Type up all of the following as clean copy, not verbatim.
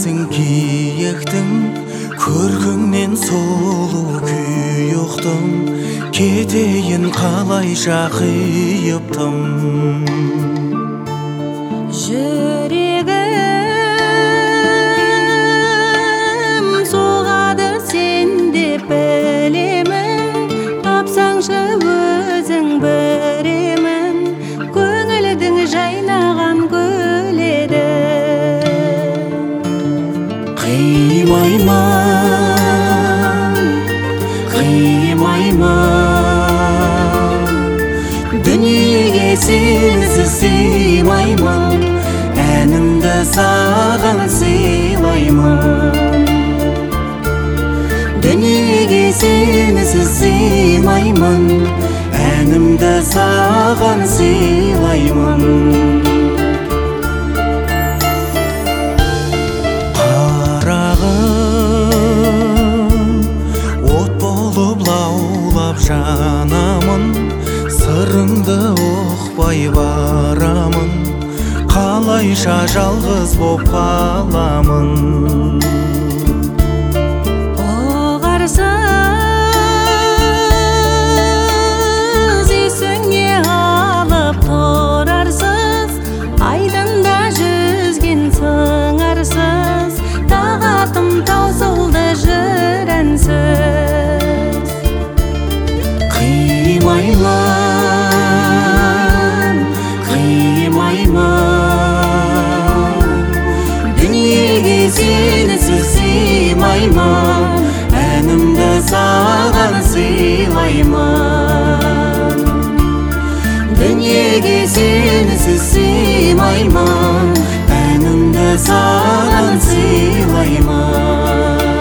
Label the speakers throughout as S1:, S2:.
S1: сенсің киектің, көркіңнен сұлу күй ұқтым, кетейін қалайша қиыптым.
S2: Жүрегім соғады сен деп білемін, тапсаңшы өзің біремін, көңілдің жайнаған гүл еді.
S1: Қимаймын, дүниеге сенсіз сыймаймын, әнімді саған сыйлаймын. Дүниеге сенсіз сыймаймын, әнімді саған сыйлаймын. Жанамын, сырыңды ұқпай барамын, қалайша жалғыз боп қаламын.
S2: Оғарсыз есіңе алып тұрарсыз, айдында жүзген сыңарсыз, тағатым таусылды жырансыз.
S1: Қимаймын, дүниеге сенсіз сыймаймын, әнімді саған сыйлаймын. Дүниеге сенсіз сыймаймын, әнімді саған сыйлаймын.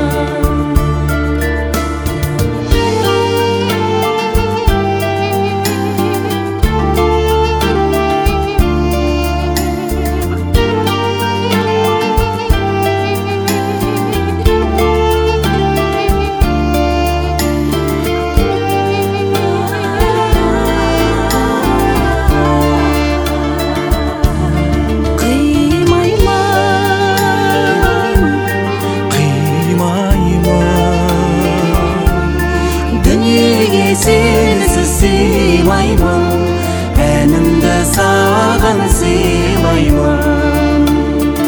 S1: Сенсіз сыймаймын, әнімді саған сыйлаймын.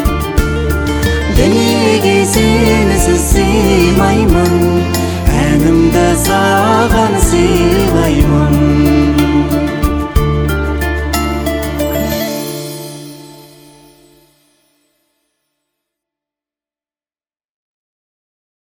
S1: Дүниеге сенсіз сыймаймын, әнімді саған сыйлаймын.